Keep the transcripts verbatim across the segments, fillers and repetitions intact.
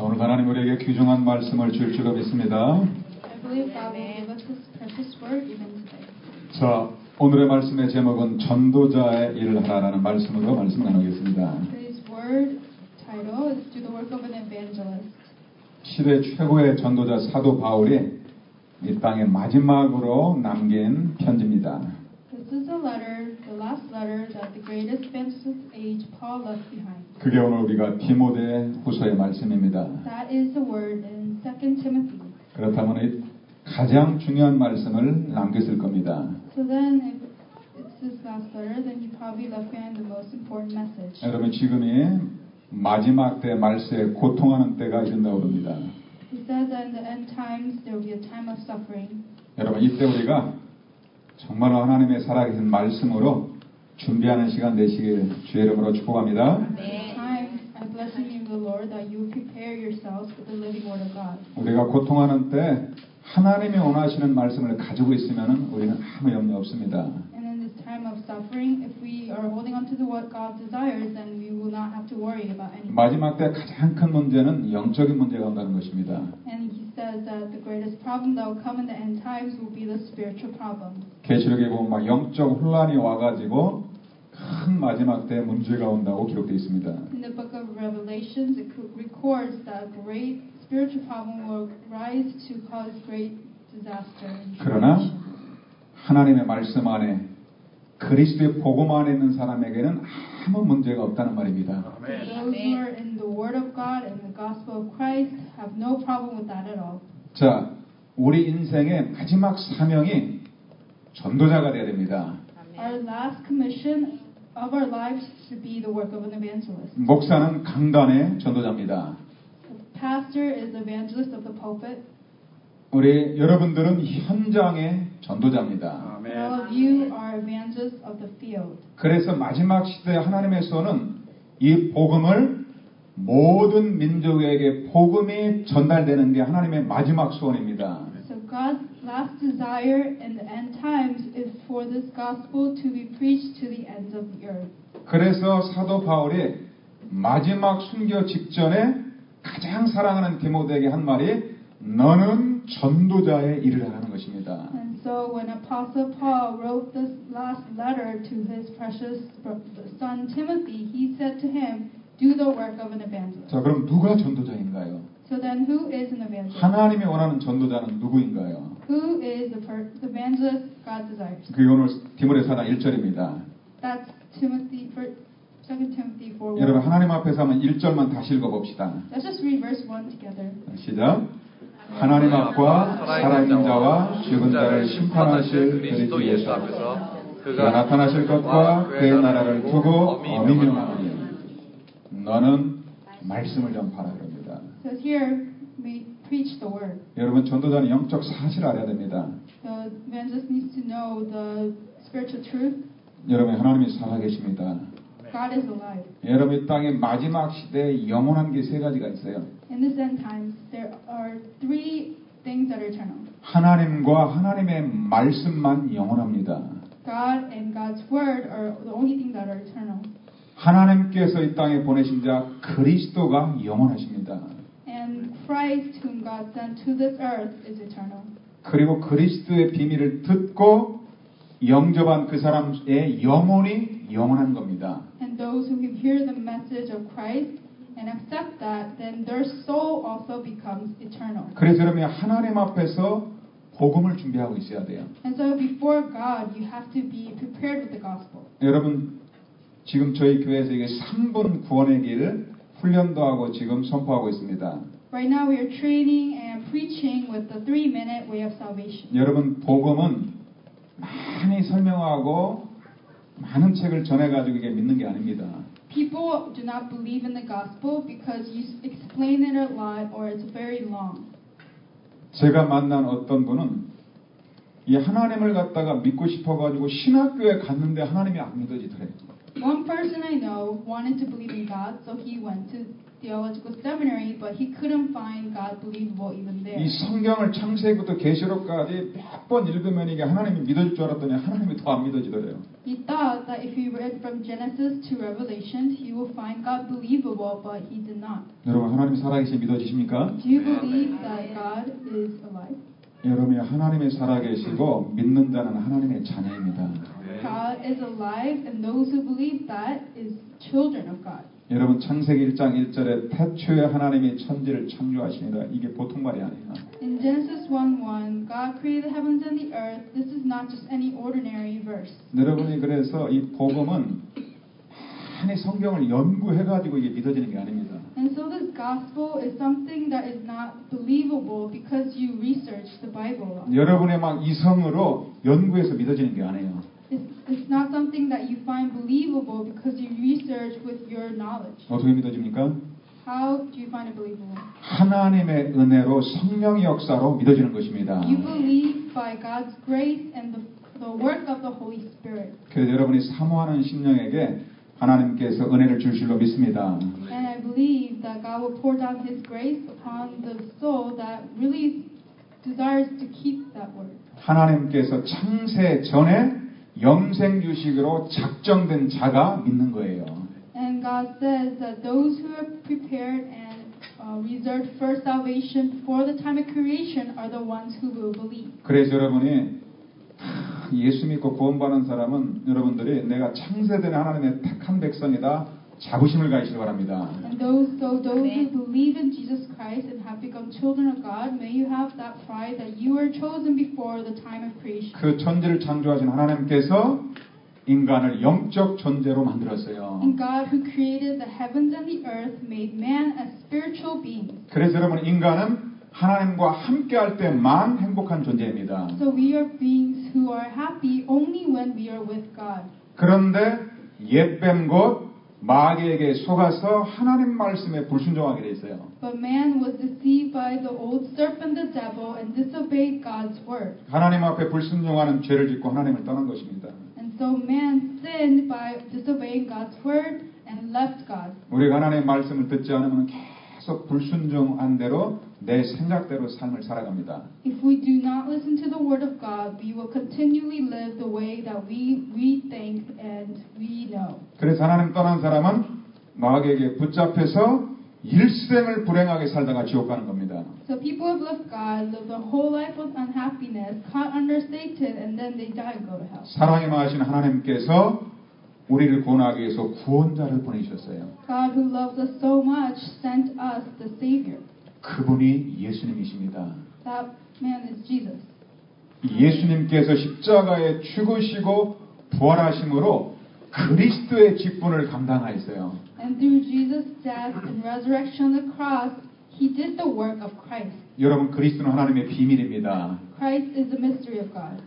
자, 오늘 하나님 우리에게 귀중한 말씀을 줄 줄로 믿습니다. I believe God will give us this precious word even today. 자, 오늘의 말씀의 제목은 전도자의 일을 하라라는 말씀으로 말씀을 나누겠습니다. Today's word title is Do the Work of an Evangelist. 시대 최고의 전도자 사도 바울이 이 땅의 마지막으로 남긴 편지입니다. This is a letter, the last letter that the greatest evangelist age Paul left behind. 그게 오늘 우리가 디모데 후서의 말씀입니다. That is the word in Second Timothy. 그렇다면 이 가장 중요한 말씀을 남겼을 겁니다. So then, if it's this last letter, then he probably left behind the most important message. 여러분 지금이 마지막 때 말세에 고통하는 때가 이른다고 합니다. He says that in the end times there will be a time of suffering. 여러분 이때 우리가 정말로 하나님의 살아계신 말씀으로 준비하는 시간 되시길 주의 이름으로 축복합니다. This time, I bless the name of the Lord that you prepare yourselves with the living word of God. 우리가 고통하는 때 하나님이 원하시는 말씀을 가지고 있으면 우리는 아무 염려 없습니다. And in this time of suffering, if we are holding on to the what God desires, then we will not have to worry about anything. 마지막 때 가장 큰 문제는 영적인 문제가 온다는 것입니다. And he says that the greatest problem that will come in the end times will be the spiritual problem. 계시록에 보면 막 영적 혼란이 와가지고 큰 마지막 때 문제가 온다고 기록되어 있습니다. In the book of Revelations, it records that great spiritual problem will rise to cause great disaster. 그러나 하나님의 말씀 안에 그리스도의 복음 안에 있는 사람에게는 아무 문제가 없다는 말입니다. So those who are in the Word of God and the Gospel of Christ have no problem with that at all. 자, 우리 인생의 마지막 사명이 전도자가 되어야 됩니다. Our last commission of our lives should be the work of an evangelist. 목사는 강단의 전도자입니다. The pastor is the evangelist of the pulpit. 우리 여러분들은 현장의 전도자입니다. All of you are evangelists of the field. 그래서 마지막 시대에 하나님의 소원은 이 복음을 모든 민족에게 복음이 전달되는 게 하나님의 마지막 소원입니다. So God's last desire in the end times is for this gospel to be preached to the ends of the earth. 그래서 사도 바울이 마지막 순교 직전에 가장 사랑하는 디모데에게 한 말이 너는 전도자의 일을 하라는 것입니다. And so when Apostle Paul wrote this last letter to his precious son Timothy, he said to him, do the work of an evangelist. 자, 그럼 누가 전도자인가요? So then who is an evangelist? 하나님이 원하는 전도자는 누구인가요? Who is the, per- the evangelist God desires? 그게 오늘 디모데 사 장 일 절입니다. That's Timothy, Second Timothy four. 여러분 하나님 앞에서 하면 일 절만 다시 읽어봅시다. Let's just read verse one together. 시작. 하나님 앞과 살아있는 자와 죽은 자를 심판하실 그리스도 예수 앞에서 그가 나타나실 것과 그의 나라를 두고 어미 명하노니 너는 말씀을 전파하라 그럽니다. So here we preach the word. 여러분 전도자는 영적 사실을 알아야 됩니다. The evangelist needs to know the spiritual truth. 여러분 하나님이 살아계십니다. God is alive. 여러분 이 땅의 마지막 시대에 영원한 게 세 가지가 있어요. In this end times, there are three things that are eternal. 하나님과 하나님의 말씀만 영원합니다. God and God's word are the only things that are eternal. 하나님께서 이 땅에 보내신 자 그리스도가 영원하십니다. And Christ, whom God sent to this earth, is eternal. 그리고 그리스도의 비밀을 듣고 영접한 그 사람의 영혼이 영원한 겁니다. And those who hear the message of Christ and accept that, then their soul also becomes eternal. 그래서 여러분이 하나님 앞에서 복음을 준비하고 있어야 돼요. And so before God, you have to be prepared with the gospel. 여러분 지금 저희 교회에서 이게 삼 분 구원의 길 훈련도 하고 지금 선포하고 있습니다. Right now we are training and preaching with the three-minute way of salvation. 여러분 복음은 많이 설명하고 많은 책을 전해가지고 이게 믿는 게 아닙니다. People do not believe in the gospel because you explain it a lot or it's very long. 제가 만난 어떤 분은 이 하나님을 갖다가 믿고 싶어가지고 신학교에 갔는데 하나님이 안 믿어지더래요. One person I know wanted to believe in God, so he went to theological seminary, but he couldn't find God believable even there. 이 성경을 창세기부터 계시록까지 몇 번 읽으면 이게 하나님이 믿어질 줄 알았더니 하나님이 더 안 믿어지더래요. He thought that if he read from Genesis to Revelation, he will find God believable, but he did not. 여러분 하나님이 살아계신 믿어지십니까? Do you believe that God is alive? 여러분이 하나님이 살아계시고 믿는 자는 하나님의 자녀입니다. God is alive, and those who believe that is children of God. 여러분 창세기 일 장 일 절에 태초에 하나님이 천지를 창조하시니라. 이게 보통 말이 아니에요. In Genesis one one, God created the heavens and the earth. This is not just any ordinary verse. 여러분이 그래서 이 복음은 많이 성경을 연구해가지고 이게 믿어지는 게 아닙니다. And so this gospel is something that is not believable because you research the Bible. 여러분의 막 이성으로 연구해서 믿어지는 게 아니에요. It's, it's not something that you find believable because you research with your knowledge. 어떻게 믿어집니까? How do you find it believable? 하나님의 은혜로 성령의 역사로 믿어지는 것입니다. You believe by God's grace and the, the work of the Holy Spirit. 그래서 여러분이 사모하는 심령에게 하나님께서 은혜를 주실로 믿습니다. And I believe that God will pour down His grace upon the soul that really desires to keep that word. 하나님께서 창세 전에 영생 유식으로 작정된 자가 믿는 거예요. And God says that those who are prepared and uh, reserved for salvation before the time of creation are the ones who will believe. 그래서 여러분이 예수 믿고 구원받는 사람은 여러분들이 내가 창세된 하나님의 택한 백성이다 자부심을 가지시기 바랍니다. And those, so those who believe in Jesus Christ and have become children of God, may you have that pride that you were chosen before the time of creation. 그 천지를 창조하신 하나님께서 인간을 영적 존재로 만들었어요. And God who created the heavens and the earth made man as spiritual beings. 그래서 여러분 인간은 하나님과 함께할 때만 행복한 존재입니다. So we are beings who are happy only when we are with God. 그런데 옛뱀 곧 마귀에게 속아서 하나님 말씀에 불순종하게 돼 있어요. But man was deceived by the old serpent, the devil, and disobeyed God's word. 하나님 앞에 불순종하는 죄를 짓고 하나님을 떠난 것입니다. And so man sinned by disobeying God's word and left God. 우리가 하나님의 말씀을 듣지 않으면 계속 불순종한 대로 내 생각대로 삶을 살아갑니다. If we do not listen to the word of God, we will continually live the way that we, we think and we know. 그래서 하나님 떠난 사람은 마귀에게 붙잡혀서 일생을 불행하게 살다가 지옥 가는 겁니다. So people who have left God live their whole life with unhappiness, caught under Satan, and then they die and go to hell. 사랑이 많으신 하나님께서 우리를 구원하기 위해서 구원자를 보내주셨어요. God who loves us so much sent us the Savior. 그분이 예수님이십니다. That man is Jesus. 예수님께서 십자가에 죽으시고 부활하심으로 그리스도의 직분을 감당하였어요. And through Jesus' death and resurrection on the cross, He did the work of Christ. 여러분 그리스도는 하나님의 비밀입니다. Christ is the mystery of God.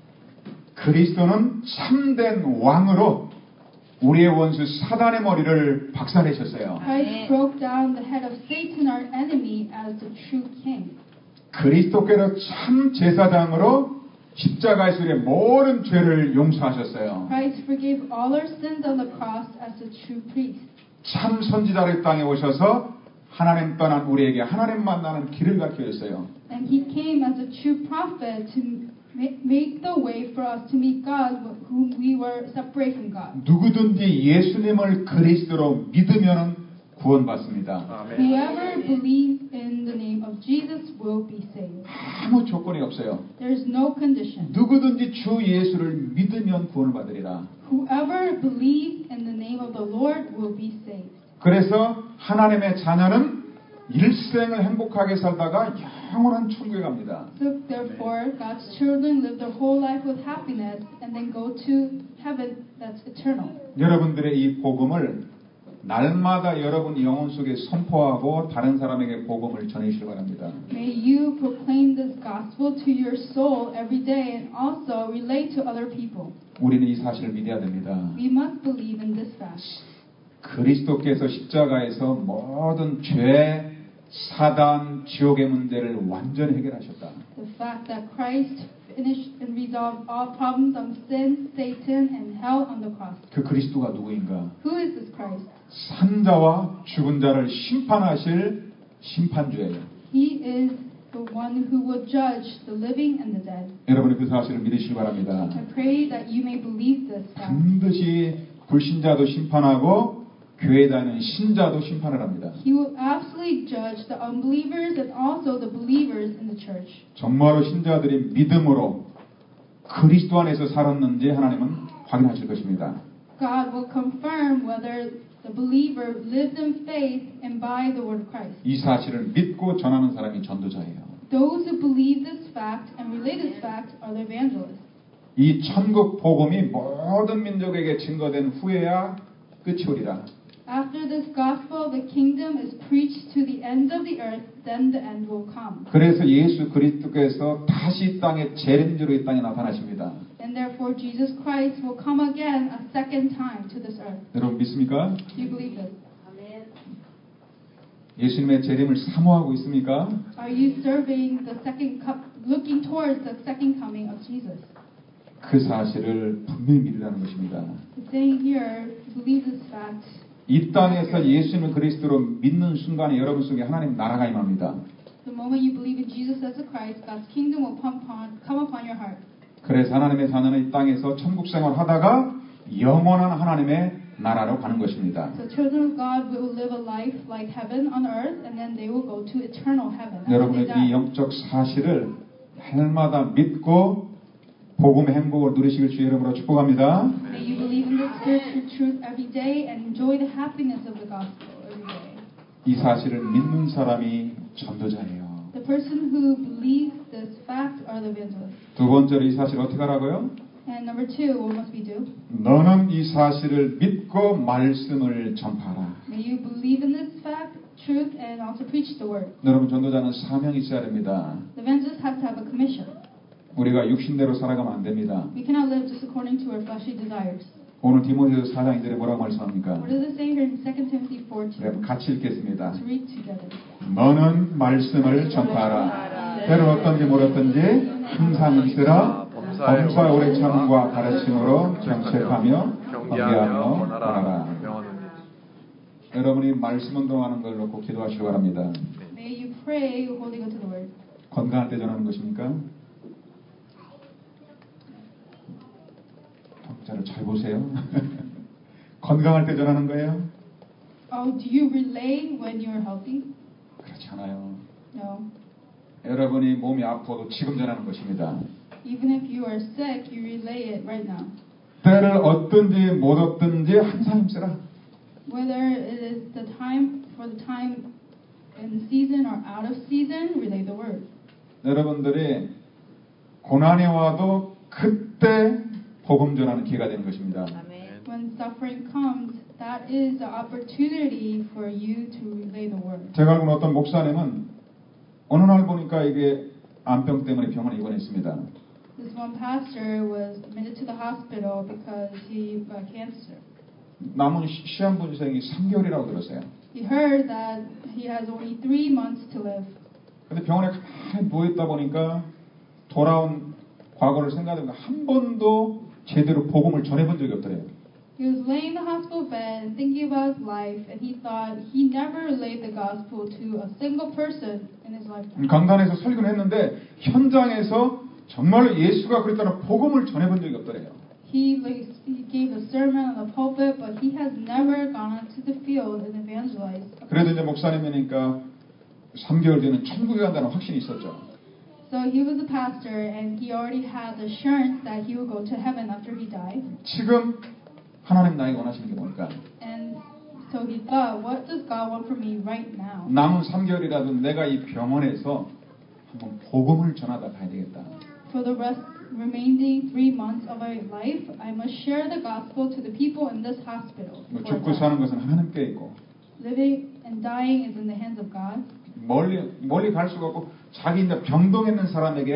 그리스도는 참된 왕으로 우리의 원수 사단의 머리를 박살내셨어요. Christ broke down the head of Satan, our enemy, as the true king. 그리스도께서 참 제사장으로 십자가에서 우리의 모든 죄를 용서하셨어요. Christ forgave all our sins on the cross as the true priest. 참 선지자를 땅에 오셔서 하나님 떠난 우리에게 하나님 만나는 길을 가르쳐줬어요. And He came as a true prophet to make the way for us to meet God, whom we were separate from God. 누구든지 예수님을 그리스도로 믿으면 구원받습니다. Whoever believes in the name of Jesus will be saved. 아무 조건이 없어요. There is no condition. 누구든지 주 예수를 믿으면 구원을 받으리라. Whoever believes in the name of the Lord will be saved. 그래서 하나님의 자녀는 일생을 행복하게 살다가 영원한 천국에 갑니다. So therefore, God's children live their whole life with happiness and then go to heaven that's eternal. 여러분들의 이 복음을 날마다 여러분 영혼 속에 선포하고 다른 사람에게 복음을 전해주시기 바랍니다. May you proclaim this gospel to your soul every day and also relate to other people. 우리는 이 사실을 믿어야 됩니다. We must believe in this fact. 그리스도께서 십자가에서 모든 죄, 사단, 지옥의 문제를 완전히 해결하셨다. The fact that Christ finished and resolved all problems of sin, Satan, and hell on the cross. 그 그리스도가 누구인가? Who is this Christ? 산자와 죽은 자를 심판하실 심판주예요. He is the one who will judge the living and the dead. 여러분이 그 사실을 믿으시기 바랍니다. I pray that you may believe this fact. 반드시 불신자도 심판하고 교회에 다니는 신자도 심판을 합니다. He will absolutely judge the unbelievers and also the believers in the church. 정말로 신자들이 믿음으로 그리스도 안에서 살았는지 하나님은 확인하실 것입니다. God will confirm whether the believer lived in faith and by the word of Christ. 이 사실을 믿고 전하는 사람이 전도자예요. Those who believe this fact and relate this fact are the evangelists. 이 천국 복음이 모든 민족에게 증거된 후에야 끝이 오리라. After this gospel of the kingdom is preached to the ends of the earth, then the end will come. 그래서 예수 그리스도께서 다시 이 땅에 재림주로 이 땅에 나타나십니다. And therefore Jesus Christ will come again a second time to this earth. 여러분 믿습니까? Do you believe this? 예수님의 재림을 사모하고 있습니까? Are you serving the second co- looking towards the second coming of Jesus? 그 사실을 분명히 믿으라는 것입니다. It's saying here, believe this fact. 이 땅에서 예수님을 그리스도로 믿는 순간에 여러분 속에 하나님 나라가 임합니다. The moment you believe in Jesus as the Christ, God's kingdom will come upon, come upon your heart. 그래서 하나님의 자녀는 이 땅에서 천국 생활하다가 영원한 하나님의 나라로 가는 것입니다. So children of God will live a life like heaven on earth, and then they will go to eternal heaven. after they 여러분의 die. 이 영적 사실을 날마다 믿고 복음의 행복을 누리시길 주의 이름으로 축복합니다. May you believe in the spiritual truth every day and enjoy the happiness of the gospel every day. 이 사실을 믿는 사람이 전도자예요. The person who believes this fact are the evangelists. 두 번째로 이 사실을 어떻게 하라고요? And number two, what must we do? 너는 이 사실을 믿고 말씀을 전파하라. May you believe in this fact, truth, and also preach the word. 여러분 전도자는 사명이 있어야 됩니다. The evangelist has to have a commission. 우리가 육신대로 살아가면 안 됩니다. We cannot live just according to our fleshly desires. 오늘 디모데후서 사 장 이 절에 뭐라고 말씀합니까? What does it say here in Second Timothy four two? 네, 같이 읽겠습니다. Let's read together. 너는 말씀을 전파하라. 때를 어떤지 모르든지 항상 힘쓰라. 범사의 오래 참음과 가르침으로 정책하며 경계하며 권하라. 여러분이 말씀 운동하는 걸 놓고 기도하시기 바랍니다. May you pray holding onto the word. 건강할 때 전하는 것입니까? 독자를 잘 보세요. 건강할 때 전하는 거예요? Oh, do you relay when you're healthy? 그렇지 않아요. No. 여러분이 몸이 아파도 지금 전하는 것입니다. Even if you are sick, you relay it right now. 때를 얻든지 못 얻든지 항상 힘쓰라. Whether it is the time for the time in season or out of season, relay the word. 여러분들이 고난이 와도 그때 복음 전하는 기회가 되는 것입니다. When suffering comes, that is the opportunity for you to relay the word. 제가 알고 있는 어떤 목사님은 어느 날 보니까 이게 암병 때문에 병원에 입원했습니다. This one pastor was admitted to the hospital because he got cancer. 남은 시- 시한부 인생이 삼 개월이라고 들었어요. He heard that he has only three months to live. 근데 병원에 가만히 누워있다 보니까 돌아온 과거를 생각해보니까 한 번도 제대로 복음을 전해본 적이 없더래요. He was laying in the hospital bed and thinking about his life, and he thought he never relayed the gospel to a single person in his lifetime. 강단에서 설교를 했는데 현장에서 정말로 예수가 그랬다는 복음을 전해본 적이 없더래요. He, like, he gave a sermon on the pulpit, but he has never gone out to the field and evangelized. 그래도 이제 목사님이니까 삼 개월 뒤에는 천국에 간다는 확신이 있었죠. So he was a pastor, and he already had assurance that he would go to heaven after he died. 지금 하나님 나에게 원하시는 게 뭘까? And so he thought, what does God want from me right now? 남은 삼 개월이라도 내가 이 병원에서 한번 복음을 전하다 가야 되겠다. For the rest remaining three months of my life, I must share the gospel to the people in this hospital. 뭐 before I 죽고 die. 사는 것은 하나님께 있고 Living and dying is in the hands of God. 멀리 멀리 갈 수가 없고 자기 이제 병동에 있는 사람에게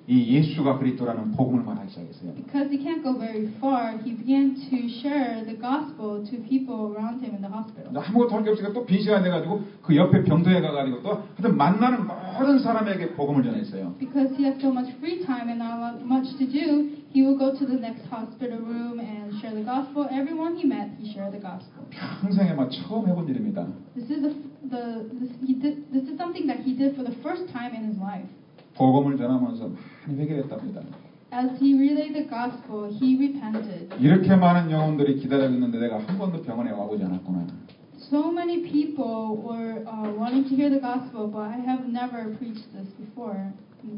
이 예수가 그리스도라는 복음을 말하기 시작했어요. Because he can't go very far, he began to share the gospel to people around him in the hospital. 아무것도 할 게 없으니까 또 빈 시간 돼가지고 그 옆에 병동에 가가지고 또 하여튼 만나는 모든 사람에게 복음을 전했어요. Because he had so much free time and not much to do, he would go to the next hospital room and share the gospel. Everyone he met, he shared the gospel. 평생에 막 처음 해본 일입니다. This is the, the this, he did, this is something that he did for the first time in his life. 복음을 전하면서 많이 회개했답니다. As he relayed the gospel, he repented. 이렇게 많은 영혼들이 기다리고 있는데 내가 한 번도 병원에 와보지 않았구나. So many people were uh, wanting to hear the gospel, but I have never preached this before.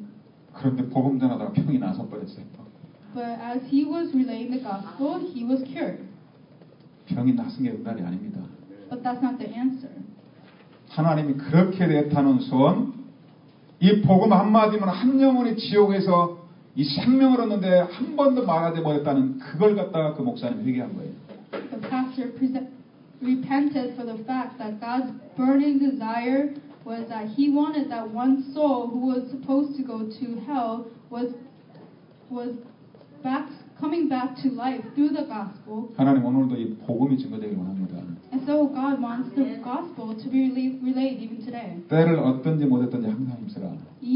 그런데 복음 전하다가 병이 나서 버렸어요. But as he was relaying the gospel, he was cured. 병이 나선 게 응답이 아닙니다. But that's not the answer. 하나님이 그렇게 내타는 소원, 이 복음 한마디면 한 영혼이 지옥에서 이 생명을 얻는데 한 번도 말하지 못했다는 그걸 갖다가 그 목사님이 회개한 거예요. The pastor present, repented for the fact that God's burning desire was that he wanted that one soul who was supposed to go to hell was was back coming back to life through the gospel. 하나님 오늘도 이 복음이 증거되길 원합니다. And so God wants the gospel to be relayed, relayed even today. 때를 얻든지 못했든지 항상 힘쓰라.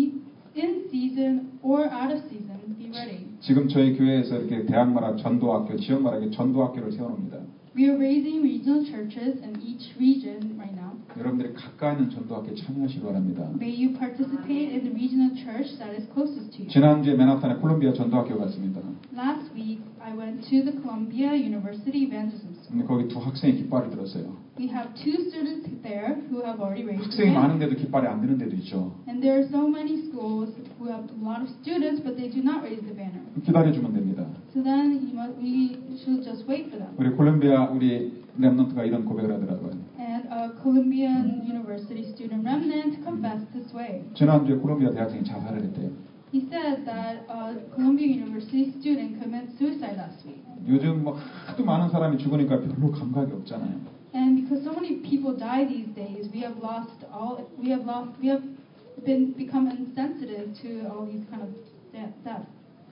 In season or out of season, be ready. 지금 저희 교회에서 이렇게 대학마다 전도학교, 지역마다 전도학교를 세워놓습니다. We are raising regional churches in each region right now. 여러분들이 가까이 있는 전도학교에 참여하시기 바랍니다. May you participate in the regional church that is closest to you. 지난주에 맨하탄에 콜롬비아 전도학교 갔습니다. Last week, I went to the Columbia University Evangelism School. 근데 거기 두 학생이 깃발을 들었어요. We have two students there who have already raised 학생이 their hand. 많은데도 깃발이 안 드는 데도 있죠. And there are so many schools who have a lot of students, but they do not raise the banner. 기다려주면 됩니다. So then you must, we should just wait for them. 우리 콜롬비아 우리 렘넌트가 이런 고백을 하더라고요. And a Columbian University student remnant confessed this way. 지난주에 콜롬비아 대학생이 자살을 했대요. He said that a Columbia University student committed suicide last week. 요즘 뭐 하도 많은 사람이 죽으니까 별로 감각이 없잖아요. And because so many people die these days, we have lost all. We have lost. We have been become insensitive to all these kind of deaths.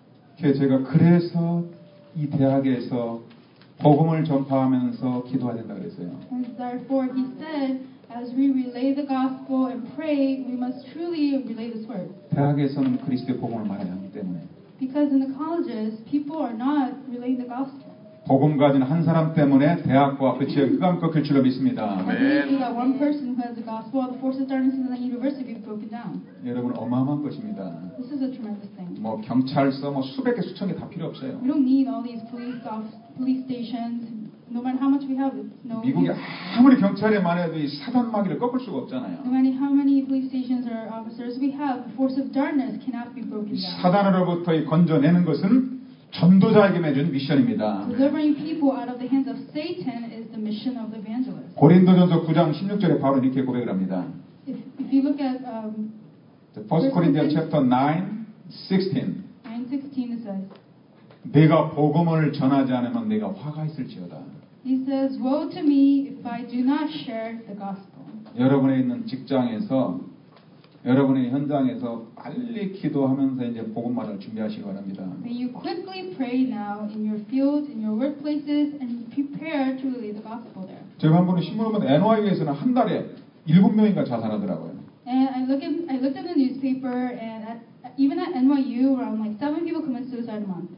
제가 그래서 이 대학에서 복음을 전파하면서 기도해야 된다 그랬어요. And therefore, he said, as we relay the gospel and pray, we must truly relay this word. 대학에서는 그리스도의 복음을 말해야 하기 때문에. Because in the colleges, people are not relaying the gospel. 복음 가진 한 사람 때문에 대학과 그 지역이 흑암 꺾일 줄로 믿습니다. I believe that one person who has the gospel, the forces of darkness in the university will be broken down. 여러분 어마어마한 것입니다. This is a tremendous thing. 뭐 경찰서 뭐 수백 개 수천 개 다 필요 없어요. We don't need all these police off, police stations. No matter how much we have, it's no. 미국이 아무리 경찰이 많아도 이 사단 마귀를 꺾을 수가 없잖아요. No matter how many police stations or officers we have, the force of darkness cannot be broken down. 사단으로부터 건져내는 것은 전도자에게 맺은 미션입니다. Delivering people out of the hands of Satan is the mission of the evangelist. 고린도전서 구 장 십육 절에 바로 이렇게 고백을 합니다. If, if you look at um, First Corinthians chapter nine, sixteen. nine sixteen, it says, 내가 복음을 전하지 않으면 내가 화가 있을지어다. He says, "Woe to me if I do not share the gospel." 여러분의 있는 직장에서 여러분의 현장에서 빨리 기도하면서 이제 복음 말을 준비하시기 바랍니다. May you quickly pray now in your fields, in your workplaces, and prepare to relay the gospel there. 제가 한 번은 신문을 보면 엔와이유에서는 한 달에 일곱 명인가 자살하더라고요. And I look at I looked at the newspaper, and at, even at N Y U, around like seven people commit suicide a month.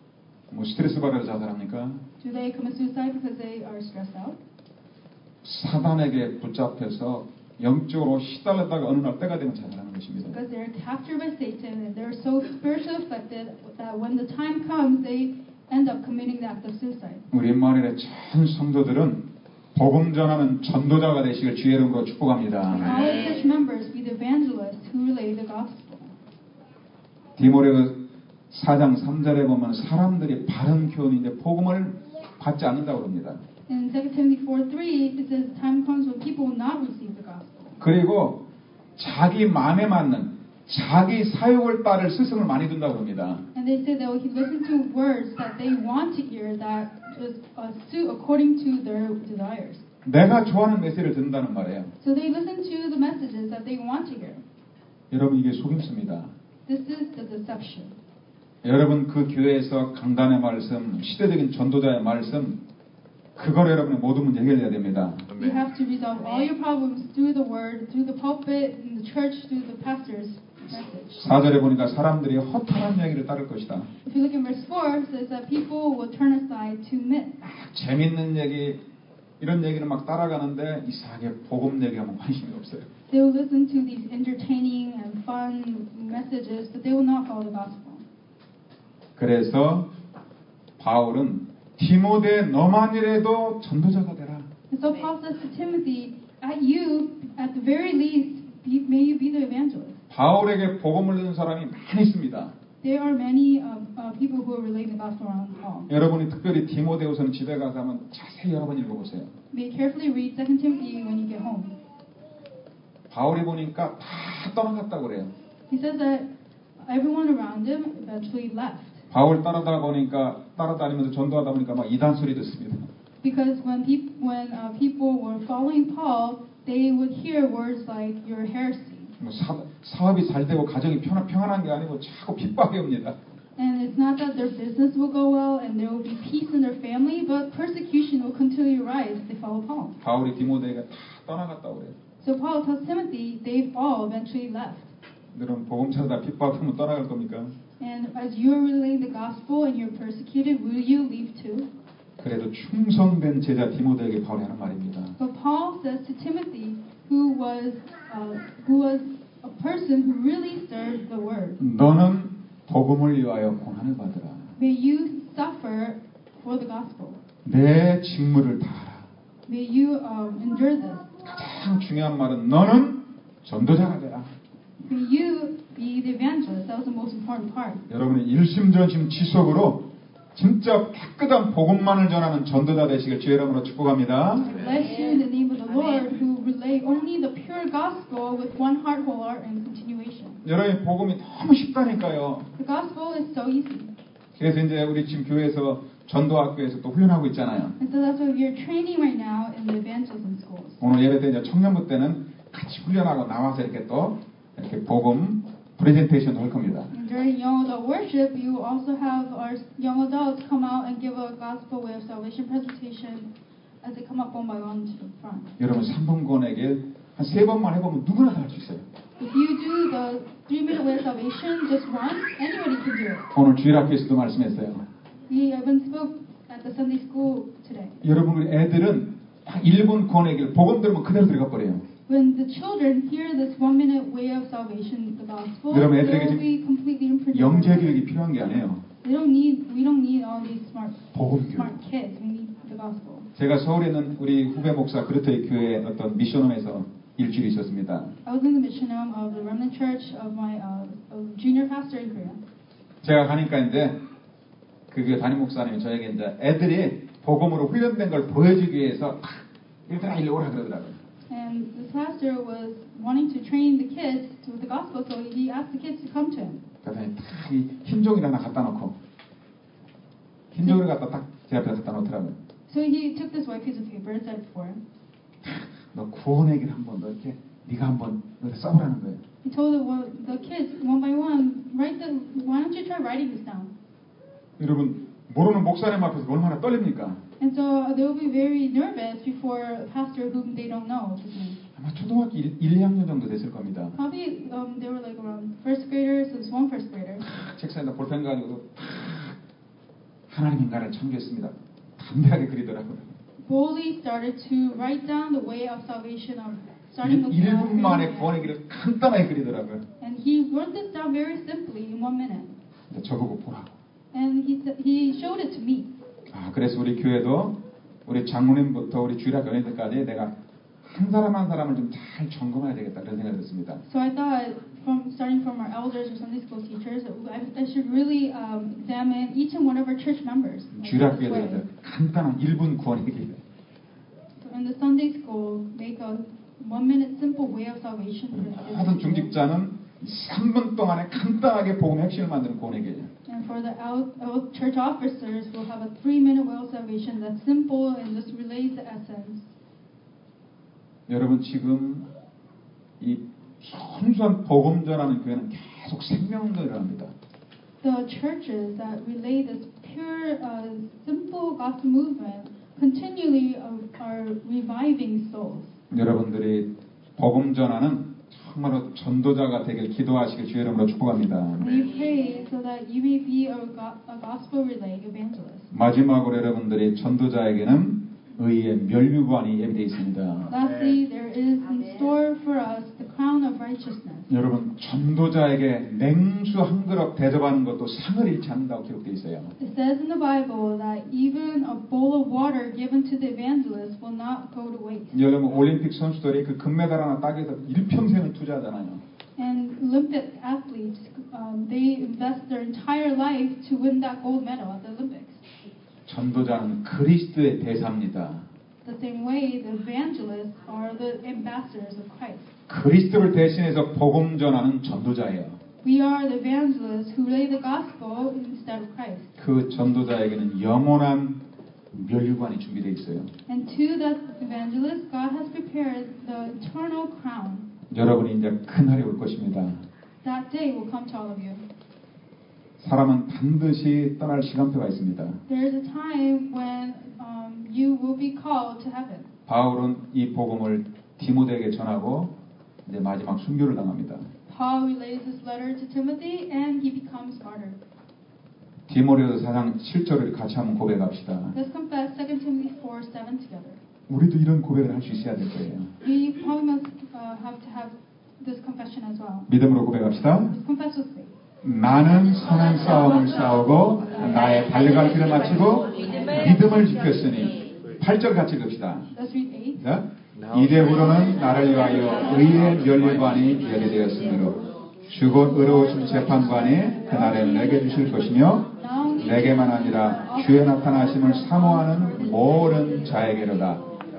뭐 스트레스 받아서 자살합니까? Do they commit suicide because they are stressed out? 사단에게 붙잡혀서 영적으로 시달렸다가 어느 날 때가 되면 자살하는 것입니다. Because they are captured by Satan and they're so spiritually affected that when the time comes, they end up committing the act of suicide. 우리 임마누엘의 전 성도들은 복음 전하는 전도자가 되시길 주의 이름으로 축복합니다. May all of church members be the evangelists who relay the gospel. 디모데 사 장 삼 절에 보면 사람들이 바른 교훈인데 복음을 받지 않는다고 합니다. In Second Timothy four three, it says, time comes when people will not receive the gospel. 그리고 자기 마음에 맞는 자기 사욕을 따를 스승을 많이 둔다고 합니다. And they say they will listen to words that they want to hear that is uh, suit according to their desires. 내가 좋아하는 메시지를 듣는다는 말이에요. So they listen to the messages that they want to hear. 여러분 이게 속임수입니다. This is the deception. 여러분 그 교회에서 강단의 말씀, 시대적인 전도자의 말씀, 그걸 여러분의 모든 문제 해결해야 됩니다. You have to resolve all your problems through the word, through the pulpit, in the church, through the pastor's message. 사 절에 보니까 사람들이 허탈한 이야기를 따를 것이다. If you look in verse four, it says that people will turn aside to myths. 재밌는 얘기, 이런 얘기를 막 따라가는데 이상하게 복음 얘기하면 관심이 없어요. They will listen to these entertaining and fun messages, but they will not follow the gospel. 그래서 바울은 디모데 너만이라도 전도자가 되라. And so Paul says to Timothy, at you, at the very least, be, may you be the evangelist. 바울에게 복음을 듣는 사람이 많이 있습니다. There are many uh, uh, people who are relating the gospel around Paul. 여러분이 특별히 디모데후서는 집에 가서 한번 자세히 여러 번 읽어보세요. May carefully read Second Timothy when you get home. 바울이 보니까 다 떠나갔다고 그래요. He says that everyone around him eventually left. 바울 따라다 보니까 따라다니면서 전도하다 보니까 막 이단 소리 듣습니다. Because when people when uh, people were following Paul, they would hear words like "your heresy." 뭐 사, 사업이 잘 되고 가정이 편안, 평안한 게 아니고 자꾸 핍박이 옵니다. And it's not that their business will go well and there will be peace in their family, but persecution will continually rise if they follow Paul. 바울이 디모데에게 다 떠나갔다고 그래요. So Paul tells Timothy they've all eventually left. 여러분 복음 찾아다 핍박하면 떠나갈 겁니까? And as you are relaying the gospel and you're persecuted, will you leave too? 그래도 충성된 제자 디모데에게 바울이 하는 말입니다. So Paul says to Timothy, who was uh, who was a person who really served the word, 너는 복음을 위하여 고난을 받으라. may you suffer for the gospel. 내 직무를 다하라. May you um, endure this. 가장 중요한 말은 너는 전도자가 되라. May you be the evangelist. That was the most important part. 여러분이 일심전심 지속으로 진짜 깨끗한 복음만을 전하는 전도자 되시길 주의 이름으로 축복합니다. I bless you in the name of the Lord, who relay only the pure gospel with one heart, whole heart, and continuation. 여러분 복음이 너무 쉽다니까요. The gospel is so easy. 그래서 이제 우리 지금 교회에서 전도학교에서 또 훈련하고 있잖아요. And so that's why we are training right now in the evangelism schools. 오늘 예배 때 이제 청년부 때는 같이 훈련하고 나와서 이렇게 또 이렇게 복음 프레젠테이션도 할 겁니다. And during young adult worship, you will also have our young adults come out and give a gospel way of salvation presentation as they come up one by one to the front. 여러분 삼 분 권에게 한 세 번만 해보면 누구나 다 할 수 있어요. If you do the three-minute way of salvation just once, anybody can do it. 오늘 주일학교에서도 말씀했어요. We even spoke at the Sunday school today. 여러분 우리 애들은 일 분 권에게 복음 들으면 그대로 들어가 버려요. When the children hear this one-minute way of salvation, the gospel, 여러분 they 애들에게 will be completely imprinted. 영재 교육이 필요한 게 아니에요. They don't need, we don't need all these smart, 복음 교육. smart kids. We need the gospel. 제가 서울에 있는 우리 후배 목사 그르트의 교회 어떤 미션홈에서 일주일 있었습니다. I was in the mission home of the Remnant Church of my uh, of junior pastor in Korea. 제가 가니까 이제 그 교회 담임 목사님이 저에게 이제 애들이 복음으로 훈련된 걸 보여주기 위해서 일들아 일로 오라 그러더라고요. And this pastor was wanting to train the kids with the gospel, so he asked the kids to come to him. 그다음에 이 흰종이를 하나 갖다 놓고 흰종이를 갖다 딱 제 앞에 갖다 놓더라고요. So he took this white piece of paper and set it before him. 너 구원의 길 한번 너 이렇게 네가 한번 이렇게 써보라는 거예요. He told the, well, the kids one by one, write the. Why don't you try writing this down? 여러분 모르는 목사님 앞에서 얼마나 떨립니까? And so they will be very nervous before a pastor whom they don't know his name. 아마 초등학교 일, 일, 이 학년 정도 됐을 겁니다. Probably um, they were like around first graders. So this one first grader. 책상에다 볼펜 가지고 하나님 인간을 창조했습니다. 담대하게 그리더라고요. Boldly started to write down the way of salvation of starting with 일 God. 분 만에 구원의 길을 간단하게 그리더라고요. And he wrote this down very simply in one minute. 저보고 보라고. And he he showed it to me. 아, 그래서 우리 교회도 우리 장로님부터 우리 주일학 연예인들까지 내가 한 사람 한 사람을 좀 잘 점검해야 되겠다 그런 생각이 들었습니다. So I thought, from starting from our elders or Sunday school teachers, I, I should really um, examine each and one of our church members. Like 주일학 this way. 교회도 간단한 일 분 구원의 길. So in the Sunday school, make a one-minute simple way of salvation for 모든 individuals. 중직자는 삼 분 동안에 간단하게 복음의 핵심을 만드는 구원의 길. And for the out, out church officers, we'll have a three-minute way of salvation that's simple and just relays the essence. 여러분 지금 이 순수한 복음 전하는 교회는 계속 생명들을 합니다. The churches that relay this pure, uh, simple gospel movement continually are, are reviving souls. 여러분들이 복음 전하는 정말로 전도자가 되길 기도하시길 주의 이름으로 축복합니다. We pray so that you may be a, go- a gospel relay evangelist. 마지막으로 여러분들이 전도자에게는 의의 면류관이 예비되어 있습니다. Lastly, there is in store for us the crown of righteousness. 여러분 전도자에게 냉수 한 그릇 대접하는 것도 상을 잃지 않는다고 기록되어 있어요. It says in the Bible that even a bowl of water given to the evangelist will not go to waste. 여러분 올림픽 선수들이 그 금메달 하나 따기 위해서 일평생을 투자하잖아요. And Olympic athletes, um, they invest their entire life to win that gold medal at the Olympics. 전도자는 그리스도의 대사입니다. The same way, the evangelists are the ambassadors of Christ. 그리스도를 대신해서 복음 전하는 전도자예요. We are the evangelists who relay the gospel instead of Christ. 그 전도자에게는 영원한 면류관이 준비되어 있어요. And to that evangelist, God has prepared the eternal crown. 여러분이 이제 큰 날이 올 것입니다. That day will come to all of you. 사람은 반드시 떠날 시간표가 있습니다. There is a time when um, you will be called to heaven. 바울은 이 복음을 디모데에게 전하고 이제 마지막 순교를 당합니다. Paul relays this letter to Timothy and he becomes martyred. 디모데서 사 장 칠 절을 같이 한번 고백합시다. Let's confess Second Timothy four seven together. 우리도 이런 고백을 할 수 있어야 될 거예요. We probably must uh, have to have this confession as well. 믿음으로 고백합시다. Let's confess with faith. 나는 선한 싸움을 싸우고 나의 달려갈 길을 마치고 믿음을 지켰으니 팔 절 같이 읽읍시다. Let's read eight. 자, 이대후로는 나를 위하여 의의 면류관이 예비되었으므로 주곧 의로우신 재판관이 그날에 내게 주실 것이며 내게만 아니라 주의 나타나심을 사모하는 모든 자에게로다.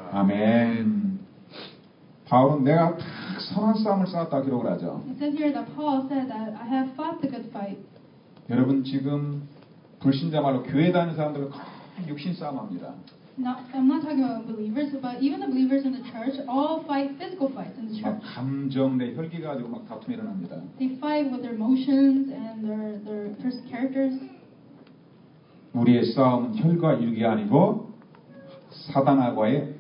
아멘. 바울은 내가 다 선한 싸움을 싸웠다 기록을 하죠. It says here that Paul said that I have fought the good fight. 여러분 지금 불신자 말로 교회 다니는 사람들은 거의 육신 싸움합니다. Not, I'm not talking about believers, but even the believers in the church all fight physical fights in the 막 church. 감정 내 혈기 가지고 막 다툼이 일어납니다. They fight with their emotions and their their pers- characters. 우리의 싸움은 혈과 육이 아니고 사단과의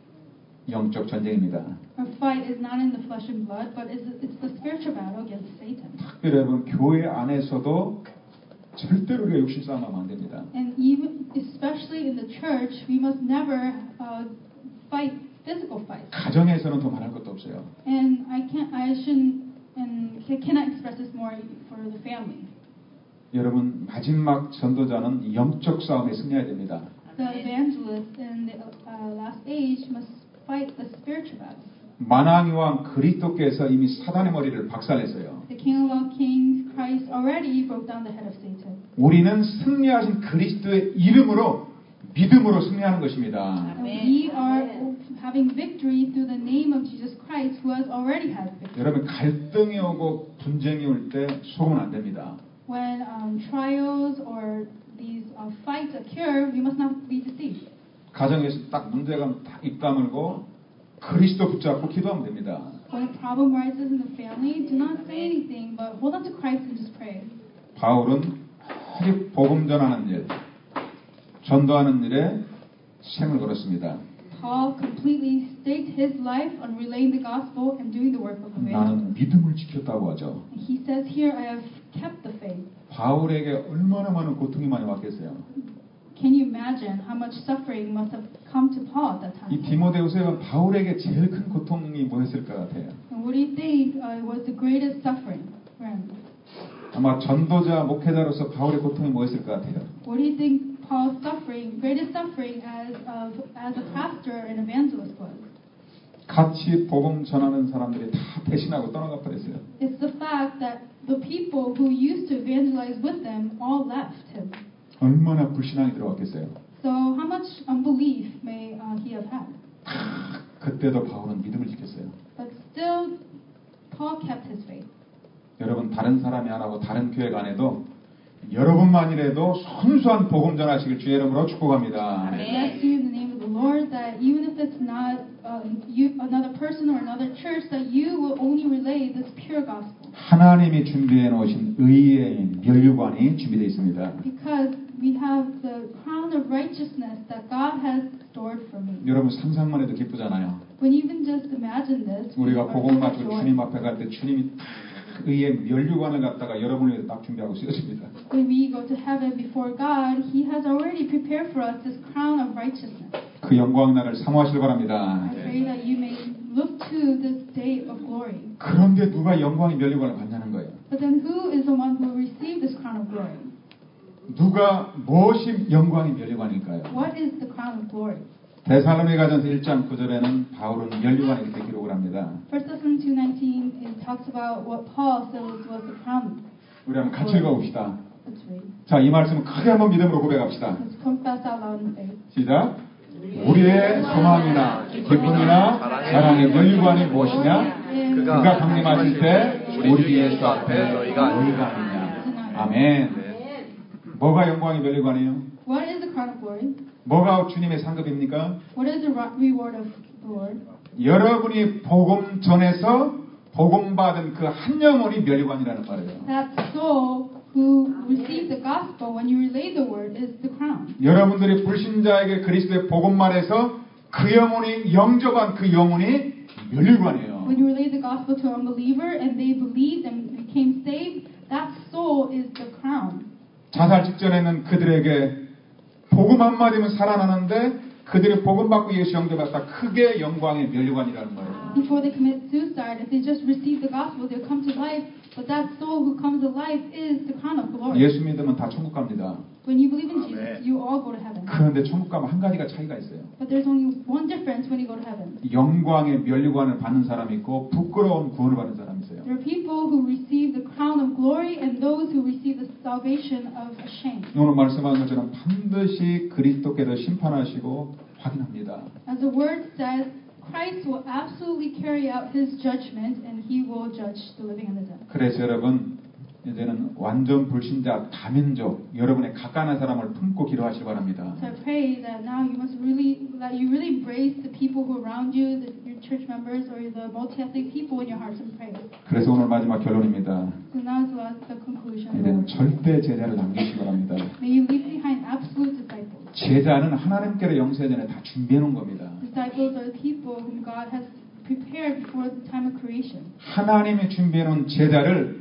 영적 전쟁입니다. Our fight is not in the flesh and blood, but it's, it's the spiritual battle against Satan. 특별히 여러분 교회 안에서도 절대로 우리가 육신 싸움하면 안 됩니다. And even, especially in the church, we must never uh, fight physical fights. 가정에서는 더 말할 것도 없어요. And I can't, I shouldn't, and I cannot express this more for the family. 여러분 마지막 전도자는 영적 싸움에 승리해야 됩니다. The evangelist in the uh, last age must fight the spiritual battle. 만왕의 왕 그리스도께서 이미 사단의 머리를 박살냈어요. The King of all kings, Christ, already broke down the head of Satan. 우리는 승리하신 그리스도의 이름으로 믿음으로 승리하는 것입니다. And we are having victory through the name of Jesus Christ, who has already had victory. 여러분 갈등이 오고 분쟁이 올 때 속으면 안 됩니다. When um, trials or these uh, fights occur, we must not be deceived. 가정에서 딱 문제가 딱 입 다물고 그리스도 붙잡고 기도하면 됩니다. When a problem rises in the family, do not say anything, but hold on to Christ and just pray. 바울은 오직 복음 전하는 일, 전도하는 일에 생을 걸었습니다. Paul completely staked his life on relaying the gospel and doing the work of evangelism. 나는 믿음을 지켰다고 하죠. And he says here, I have kept the faith. 바울에게 얼마나 많은 고통이 많이 왔겠어요. Can you imagine how much suffering must have come to Paul at that 이 time? 디모데후서에 바울에게 제일 큰 고통이 뭐였을 것 같아요? And what do you think uh, was the greatest suffering for him? 아마 전도자 목회자로서 바울의 고통이 뭐였을 것 같아요? What do you think Paul's suffering, greatest suffering as of, as a pastor and evangelist was? 같이 복음 전하는 사람들이 다 배신하고 떠나가 버렸어요. It's the fact that the people who used to evangelize with them all left him. 얼마나 불신앙이 들어왔겠어요. So how much unbelief may uh, he have had? 그때도 바울은 믿음을 지켰어요. But still, Paul kept his faith. 여러분 다른 사람이 안 하고 다른 교회가 안 해도 여러분만이라도 순수한 복음 전하시길 주의 이름으로 축복합니다. I bless you in the name of the Lord. Lord, that even if it's not uh, you, another person or another church, that you will only relay this pure gospel. 하나님이 준비해 놓으신 의의 면류관이 준비되어 있습니다. Because we have the crown of righteousness that God has stored for me. 여러분 상상만 해도 기쁘잖아요. When you even just imagine this, 우리가 we 복음 are 가지고 full of 주님 joy. 앞에 갈 때 주님이 딱 의의 면류관을 갖다가 여러분을 위해서 딱 준비하고 쓰여집니다. When we go to heaven before God, He has already prepared for us this crown of righteousness. 그 영광 날을 사모하시길 바랍니다. I pray that you may look to this day of glory. 그런데 누가 영광의 면류관을 받냐는 거예요. But then who is the one who will receive this crown of glory? 누가 무엇이 영광의 면류관일까요? What is the crown of glory? 데살로니가전서 일 장 구 절에는 바울은 면류관 이렇게 기록을 합니다. First Thessalonians two nineteen it talks about what Paul said was, was the crown. 우리 한번 같이 읽어봅시다. Let's read. 자, 이 말씀은 크게 한번 믿음으로 고백합시다. Let's confess out loud in faith. 시작. 우리의 소망이나 기쁨이나 사랑의 면류관이 무엇이냐? 그가 강림하실 때 우리 예수 앞에 너희가 아니냐. 아멘. 뭐가 영광의 면류관이에요? What is the crown of glory? 뭐가 주님의 상급입니까? What is the reward of the Lord? 여러분이 복음 전에서 복음 받은 그 한 영혼이 면류관이라는 말이에요. That soul who received the gospel when you relay the word is the crown. 여러분들이 불신자에게 그리스도의 복음 말해서 그 영혼이 영접한 그 영혼이 면류관이에요. When you relay the gospel to an unbeliever and they believed and became saved, that soul is the crown. 자살 직전에는 그들에게 복음 한마디면 살아나는데 그들이 복음 받고 예수 영접했다. 크게 영광의 면류관이라는 말이에요. Before they commit suicide, if they just receive the gospel, they'll come to life. But that soul who comes to life is the crown of glory. 예수 믿으면 다 천국 갑니다. When you believe in Jesus, you all go to heaven. 그런데 천국 가면 한 가지가 차이가 있어요. But there's only one difference when you go to heaven. 영광의 면류관을 받는 사람이 있고 부끄러운 구원을 받는 사람이 있어요. There are people who receive the crown of glory and those who receive the salvation of shame. 오늘 말씀한 것처럼 반드시 그리스도께서 심판하시고 확인합니다. As the word says, Christ will absolutely carry out His judgment and He will judge the living and the dead. 그래서 여러분 이제는 완전 불신자 다민족 여러분의 가까운 사람을 품고 기도하시기 바랍니다. So I pray that now you must really, that you really embrace the people who are around you, the, your church members or the multi-ethnic people in your hearts and pray. 그래서 오늘 마지막 결론입니다. So now is the, the conclusion. 이제는 절대 제자를 남기시기 바랍니다. May you leave behind absolute disciples. 제자는 하나님께로 영세 전에 다 준비해 놓은 겁니다. Disciples are the people whom God has prepared before the time of creation. 하나님이 준비해 놓은 제자를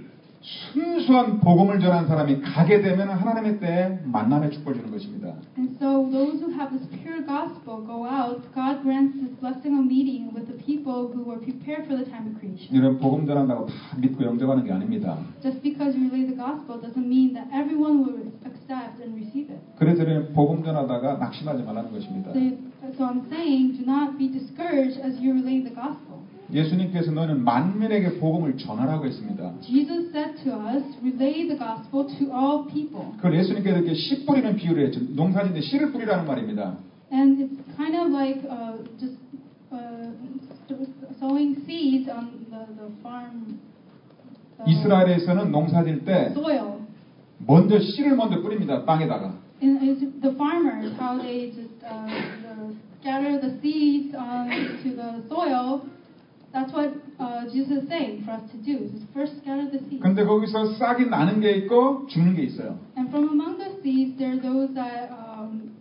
순수한 복음을 전한 사람이 가게 되면 하나님의 때에 만남의 축복을 주는 것입니다. And so those who have this pure gospel go out, God grants this blessing of meeting with the people who were prepared for the time of creation. 여러분 복음 전한다고 다 믿고 영접하는 게 아닙니다. Just because you relay the gospel doesn't mean that everyone will accept and receive it. 그래서 복음 전하다가 낙심하지 말라는 것입니다. So, so I'm saying, do not be discouraged as you relay the gospel. 예수님께서 너는 만민에게 복음을 전하라고 했습니다. Jesus said to us, relay the gospel to all people. 그걸 예수님께서 이렇게 씨 뿌리는 비유를 했죠. 농사짓는데 씨를 뿌리라는 말입니다. And it's kind of like uh, just uh, sowing seeds on the, the farm. Uh, 이스라엘에서는 농사질 때 soil. 먼저 씨를 먼저 뿌립니다. 땅에다가. And it's the farmers, how they just uh, the, scatter the seeds onto the soil. That's what uh, Jesus is saying for us to do. Is first scatter the seeds. 근데 거기서 싹이 나는 게 있고 죽는 게 있어요. And from among the seeds, there are those that um,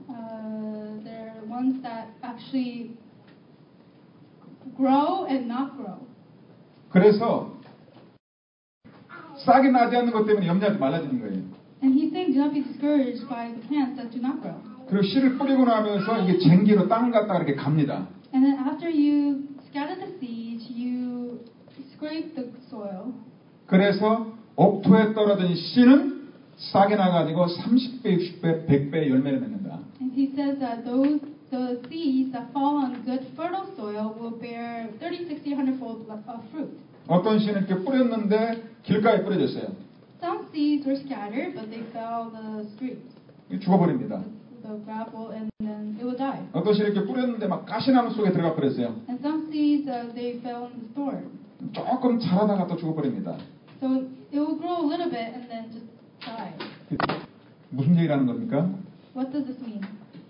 uh, there are ones that actually grow and not grow. 그래서 싹이 나지 않는 것 때문에 염려하지 말라지는 거예요. And he's saying, do not be discouraged by the plants that do not grow. 그리고 씨를 뿌리고 나면서 이게 쟁기로 땅 갖다가 이렇게 갑니다. And then after you scatter the seeds, you scrape the soil. 그래서 옥토에 떨어진 씨는 싹이 나가지고 삼십 배, 육십 배, 백 배 열매를 맺는다. And he says that those the seeds that fall on good fertile soil will bear thirty, sixty, one hundred fold of fruit. 어떤 씨는 이렇게 뿌렸는데 길가에 뿌려졌어요. Some seeds were scattered, but they fell the streets, 죽어버립니다. the gravel, and then it will die. 어떤 씨는 이렇게 뿌렸는데 막 가시나무 속에 들어가 버렸어요. And some seeds uh, they fell in the thorn. 조금 자라다가 또 죽어버립니다. So it will grow a little bit and then just die. 무슨 얘기라는 겁니까? What does this mean?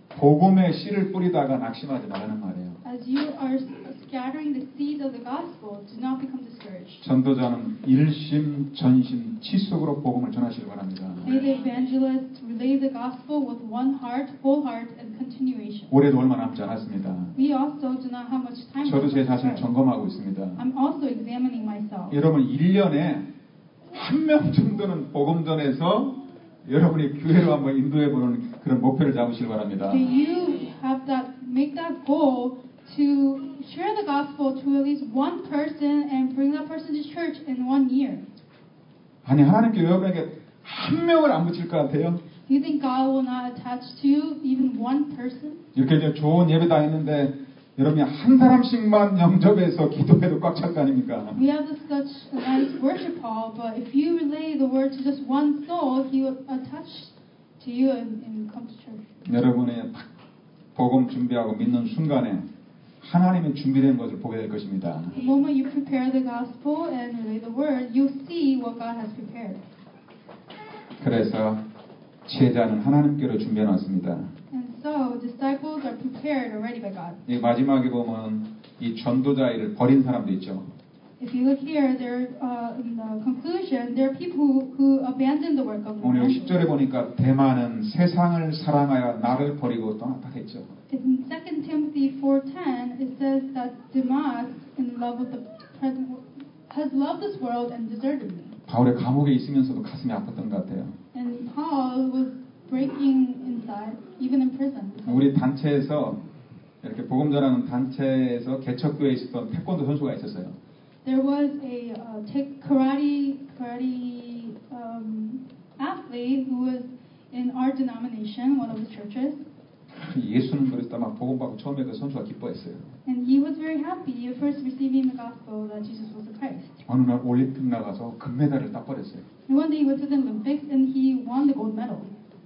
복음의 씨를 뿌리다가 낙심하지 말라는 말이에요. As you are scattering the seeds of the gospel, do not become discouraged. 전도자는 일심, 전심, 치속으로 복음을 전하시기 바랍니다. May the evangelist relay the gospel with one heart, whole heart, and continuation. 올해도 얼마 남지 않았습니다. We also do not have much time. 저도 제 자신을 점검하고 있습니다. I'm also examining myself. 여러분 일 년에 한 명 정도는 복음 전해서 여러분이 교회로 한번 인도해 보는 그런 목표를 잡으시기 바랍니다. May you have that, make that goal to share the gospel to at least one person and bring that person to church in one year. 아니 하나님께 여러분에게 한 명을 안 붙일 것 같아요? Do you think God will not attach to you even one person? 이렇게 이제 좋은 예배 다니는데 여러분이 한 사람씩만 영접해서 기도해도 꽉 찰 거 아닙니까? We have this such a nice worship hall, but if you relay the word to just one soul, He will attach to you and, and come to church. 여러분의 복음 준비하고 믿는 순간에 하나님의 준비된 것을 보게 될 것입니다. The moment you prepare the gospel and relay the word, you'll see what God has prepared. 그래서 제자는 하나님께로 준비해 놨습니다. And so disciples are prepared already by God. 이 마지막에 보면 이 전도자 일을 버린 사람도 있죠. If you look here, there uh, in the conclusion, there are people who, who abandon the work of the 오늘 evangelist. 십 절에 보니까 대만은 세상을 사랑하여 나를 버리고 떠났다 했죠. In Second Timothy four ten, it says that Demas, in love with the present, wo- has loved this world and deserted me. 바울의 감옥에 있으면서도 가슴이 아팠던 것 같아요. And Paul was breaking inside, even in prison. 우리 단체에서 이렇게 복음 전하는 단체에서 개척교회에 있었던 태권도 선수가 있었어요. There was a uh, take karate karate um, athlete who was in our denomination, one of the churches, 예수는 그리스도 막 복음 받고 처음에 그 선수가 기뻐했어요. and he was very happy at first receiving the gospel that Jesus was the Christ. 어느 날 올림픽 나가서 금메달을 딱 버렸어요. And one day he went to the Olympics and he won the gold medal.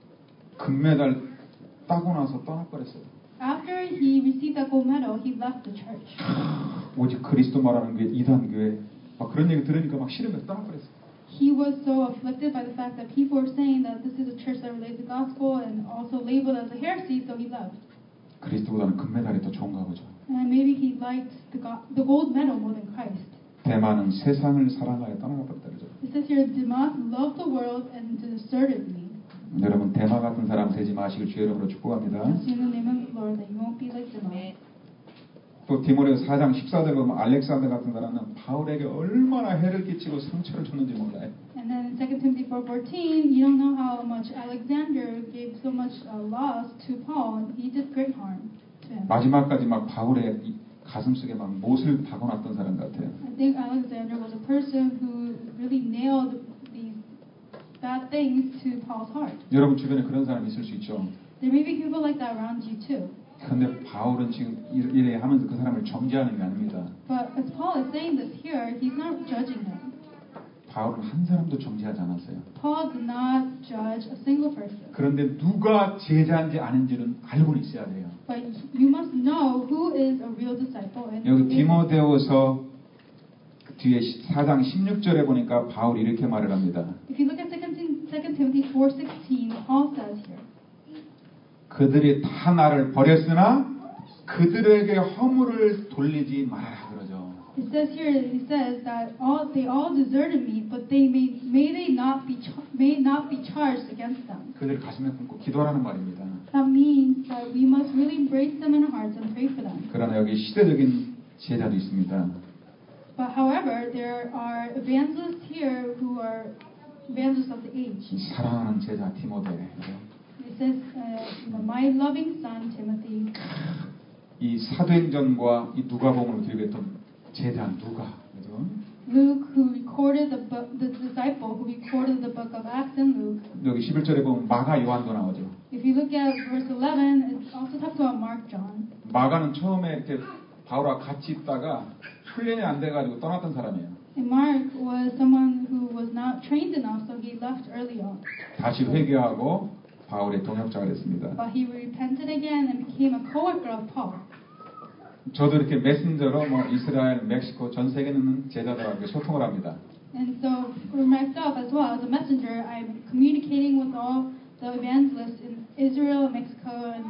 금메달 따고 나서 떠나버렸어요. After he received that gold medal, he left the church. 오직 그리스도 말하는 교회, 이단 교회 막 그런 얘기 들으니까 막 싫으면서 떠나버렸어요. He was so afflicted by the fact that people were saying that this is a church that relays the gospel and also labeled as a heresy, so he left. 그리스도보다는 금메달이 더 좋은가 보죠. And maybe he liked the, go- the gold medal more than Christ. 대만은 세상을 사랑하여 떠나버렸다 그러죠. It says here, Demas loved the world and deserted me. 여러분 대마 같은 사람 되지 마시길 주의 이름으로 축복합니다. Ask you in the name of the Lord that you won't be like Demas. 또 디모데서 사 장 십사 절에 보면 알렉산더 같은 사람은 바울에게 얼마나 해를 끼치고 상처를 줬는지 몰라요. And then in Second Timothy four fourteen, you don't know how much Alexander gave so much uh, loss to Paul. He did great harm to him. 마지막까지 막 바울의 이 가슴속에 막 못을 박아놨던 사람 같아요. I think Alexander was a person who really nailed these bad things to Paul's heart. 여러분 주변에 그런 사람이 있을 수 있죠. There may be people like that around you too. 그런데 바울은 지금 이래 하면서 그 사람을 정죄하는 게 아닙니다. But as Paul is saying this here, he's not judging them. 바울은 한 사람도 정죄하지 않았어요. Paul did not judge a single person. 그런데 누가 제자인지 아닌지는 알고는 있어야 돼요. But you must know who is a real disciple. And 여기 who is- 디모데후서 뒤에 사 장 십육 절에 보니까 바울이 이렇게 말을 합니다. If you look at Second Timothy four sixteen, Paul says here, 그들이 다 나를 버렸으나 그들에게 허물을 돌리지 말아라 그러죠. it says here, he says that all they all deserted me, but they may may they not be char- may not be charged against them. 그들 가슴에 품고 기도하라는 말입니다. That means that we must really embrace them in our hearts and pray for them. 그러나 여기 시대적인 제자도 있습니다. But however, there are evangelists here who are evangelists of the age. 이 사랑하는 제자 디모데. It says, uh, you know, my loving son Timothy. 이 사도행전과 이 누가복음을 기록했던 제자 누가. 그죠? Luke, who recorded the book, the disciple who recorded the book of Acts and Luke. 여기 십일 절에 보면 마가 요한도 나오죠. If you look at verse eleven, it also talks about Mark, John. 마가는 처음에 이렇게 바울과 같이 있다가 훈련이 안 돼가지고 떠났던 사람이에요. And Mark was someone who was not trained enough, so he left early on. 다시 회개하고 바울의 동역자가 됐습니다. But he repented again and became a co-worker of Paul. 저도 이렇게 메신저로 뭐 이스라엘, 멕시코 전 세계에 있는 제자들하고 소통을 합니다. And so for myself as well, as a messenger, I'm communicating with all the evangelists in Israel, Mexico, and, and around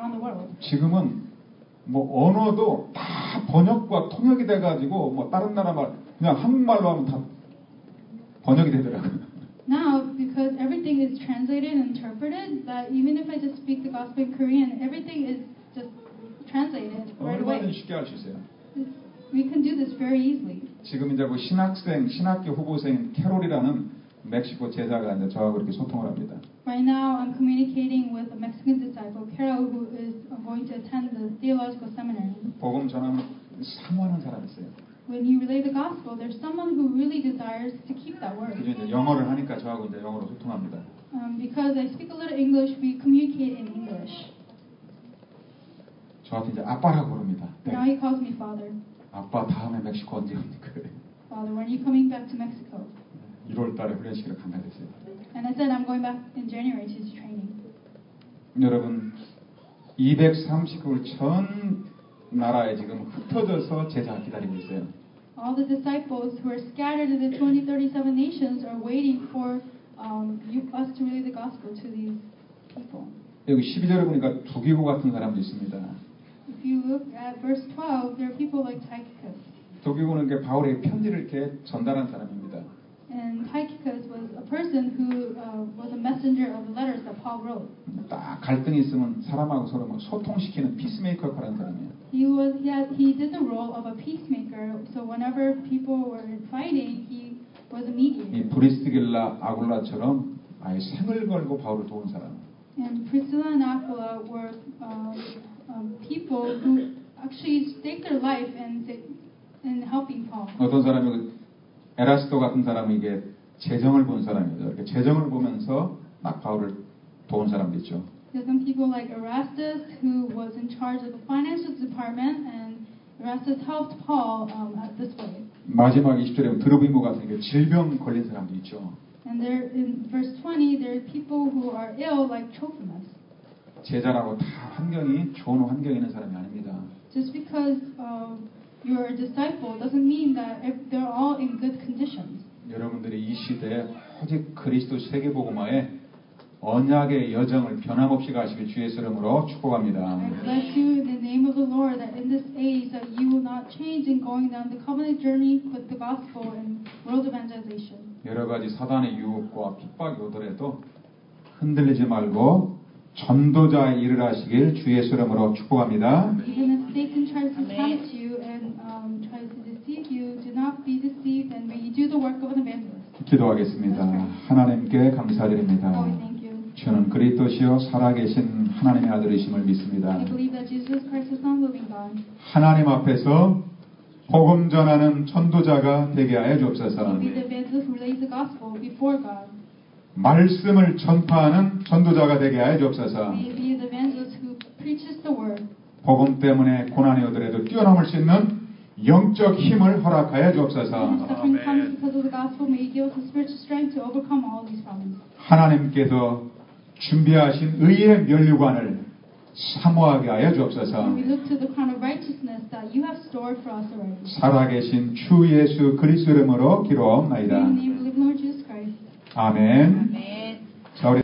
on the world. 지금은 뭐 언어도 다 번역과 통역이 돼가지고 뭐 다른 나라 말 그냥 한국말로 하면 다 번역이 되더라고요. Now, because everything is translated and interpreted, that even if I just speak the gospel in Korean, everything is just translated right 얼마든지 away. 쉽게 할 수 있어요. We can do this very easily. 지금 이제 그 신학생, 신학교 후보생인 캐롤이라는 멕시코 제자가 이제 저하고 이렇게 소통을 합니다. Right now, I'm communicating with a Mexican disciple, Carol, who is going to attend the theological seminary. 복음 전하면 사모하는 사람이 있어요. When you relay the gospel, there's someone who really desires to keep that word. 그중에 이제 영어를 하니까 저하고 이제 영어로 소통합니다. Um, because I speak a little English, we communicate in English. 저한테 이제 아빠라고 부릅니다. 네. Now he calls me father. 아빠 다음에 멕시코 언제 옵니까? Father, when are you coming back to Mexico? 일월 달에 훈련시키러 간다 그랬어요. And I said I'm going back in January to his training. 여러분 이백삼십 개국 전 나라에 지금 흩어져서 제자 기다리고 있어요. All the disciples who are scattered in the two hundred thirty-seven nations are waiting for um, you, us to relay the gospel to these people. 여기 십이 절에 보니까 두기고 같은 사람도 있습니다. If you look at verse twelve, there are people like Tychicus. 두기고는 이렇게 바울에게 편지를 이렇게 전달한 사람입니다. And Tychicus was a person who uh, was a messenger of the letters that Paul wrote. 딱 갈등이 있으면 사람하고 서로 막 소통시키는 피스메이커 역할하는 사람이에요. He was he had, he did the role of a peacemaker. So whenever people were fighting, he was a mediator. 이 브리스길라 아굴라처럼 아예 생을 걸고 바울을 도운 사람. And Priscilla and Aquila were um, um, people who actually staked their life in in helping Paul. 어떤 사람이 에라스도 같은 사람은 이게 재정을 본 사람이죠. 이렇게 재정을 보면서 막 바울을 도운 사람도 있죠. There's some people like Erastus who was in charge of the financial department, and Erastus helped Paul um, this way. 마지막 이십 절에 드로비모 같은 게 질병 걸린 사람도 있죠. And there, in verse twenty, there are people who are ill, like Trophimus. 제자라고 다 환경이 좋은 환경에 있는 사람이 아닙니다. Just because uh, you're a disciple doesn't mean that if they're all in good conditions. 여러분들이 이 시대에 오직 그리스도 세계복음화에 언약의 여정을 변함없이 가시길 주의 이름으로 축복합니다. I bless you in the name of the Lord that in this age that you will not change in going down the covenant journey with the gospel and world evangelization. 여러 가지 사단의 유혹과 핍박이 오더라도 흔들리지 말고 전도자의 일을 하시길 주의 이름으로 축복합니다. Even if Satan tries to tempt you and um, tries to deceive you, do not be deceived and may you do the work of an evangelist. 기도하겠습니다. 하나님께 감사드립니다. God, we thank you. 주는 그리스도시요 살아계신 하나님의 아들이심을 믿습니다. I believe that Jesus Christ is the Son of the living God. 하나님 앞에서 복음 전하는 전도자가 되게 하여 주옵소서. Be the evangelist who relays the gospel before God. 말씀을 전파하는 전도자가 되게 하여 주옵소서. May be the evangelist who preaches the word. 복음 때문에 고난이 오더라도 뛰어넘을 수 있는 영적 힘을 허락하여 주옵소서. When suffering comes because of the gospel, may you give us the spiritual strength to overcome all these problems. 하나님께서 준비하신 의의 면류관을 사모하게 하여 주옵소서. And we look to the crown of righteousness that you have stored for us already. 살아계신 주 예수 그리스도 이름으로 기도하옵나이다. In the name of the living Lord Jesus Christ. 아멘. 아멘. 자, 우리